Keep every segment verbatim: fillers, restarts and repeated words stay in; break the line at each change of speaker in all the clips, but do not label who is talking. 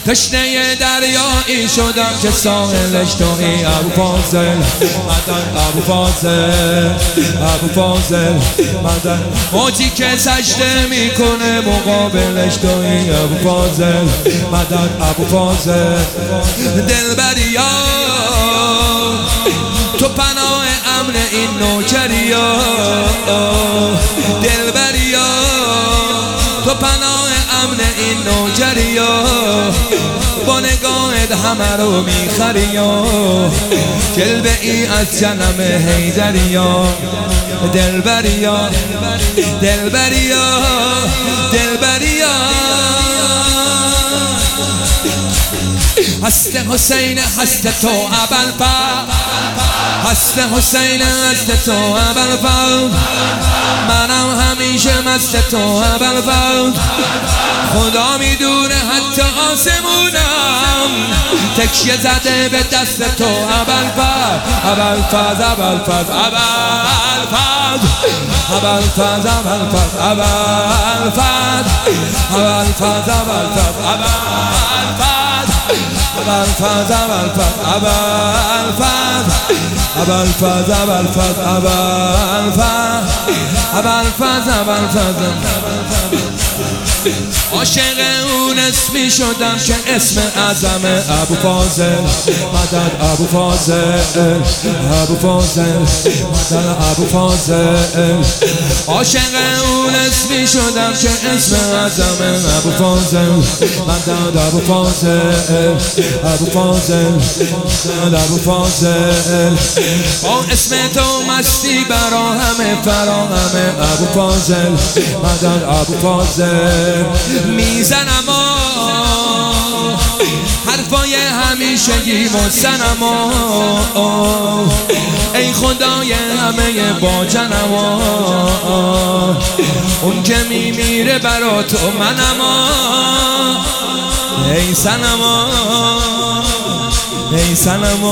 تشنه دریایی شدم که ساحلش توی ابو فاضل مدن ابو فاضل ابو فاضل مدن موجی که سجده میکنه مقابلش توی ابو فاضل مدن ابو فاضل دلبریا تو پناه امن این نوکریا دلبریا تو پناه امن این نوکریا با نگاهت همه رو میخریا جلوه ای از جنم حیدریا دلبریا دلبریا دلبریا هست حسین هست تو ابوالفضل هست حسین هست تو ابوالفضل منم همیشه مست تو ابوالفضل خدا میدونه حتی آسمونم تکیه زده به دست تو ابوالفضل ابوالفضل ابوالفضل ابوالفضل ابوالفضل ابوالفضل ابوالفضل ابوالفضل ابوالفضل ابوالفضل ابوالفضل ابوالفضل ابوالفضل ابوالفضل ابوالفضل ابوالفضل عاشق اون اسمی شدم که اسم اعظم ابو فاضل مدد ابو فاضل ابو فاضل مدد ابو فاضل عاشق اون اسمی شدم که اسم اعظم ابو فاضل مدد ابو فاضل ابو فاضل مدد ابو فاضل با اسم تو مستی برا همه فرا همه ابو فاضل مدد ابو فاضل میزنم حرفای همیشگی و سنم ای خدای همه با جنم اون که میمیره برا تو منم ای سنم ای سنم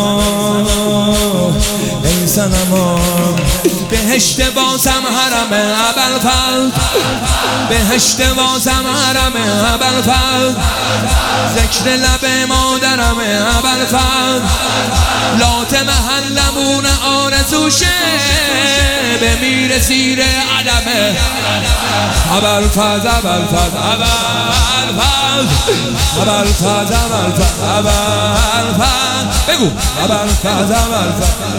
ای سنم بهشت بازم حرم ابوالفضل بهشت بازم حرم ابوالفضل ذکر لب مادرم ابوالفضل لات محلمون آرزوشه بمیره زیر علم ابوالفضل ابوالفضل ابوالفضل ابوالفضل ابوالفضل ابوالفضل بگو ابوالفضل ابوالفضل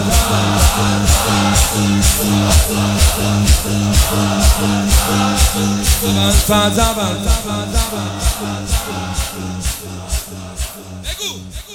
ابوالفضل ابوالفضل بگو